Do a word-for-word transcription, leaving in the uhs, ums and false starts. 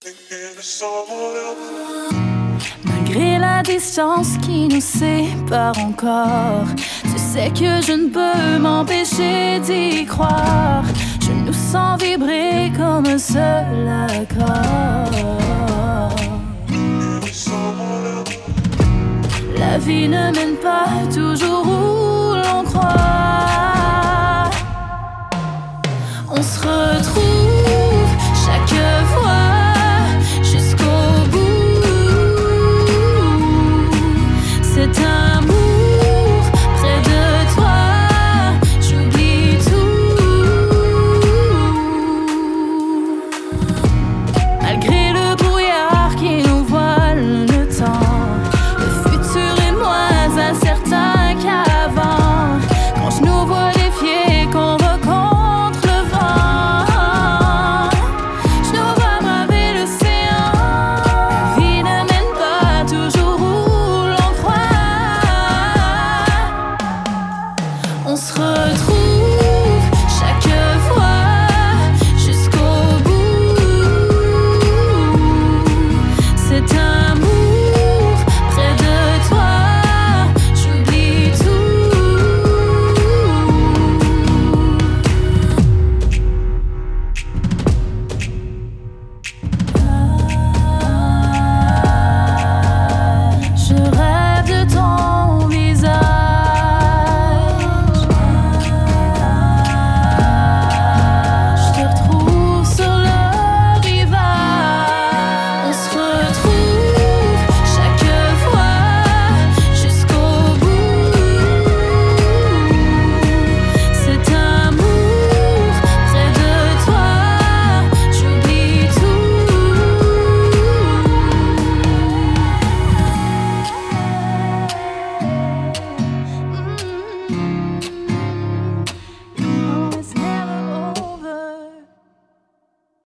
Malgré la distance qui nous sépare encore, tu sais que je ne peux m'empêcher d'y croire. Je nous sens vibrer comme un seul accord. La vie ne mène pas toujours où l'on croit. On se retrouve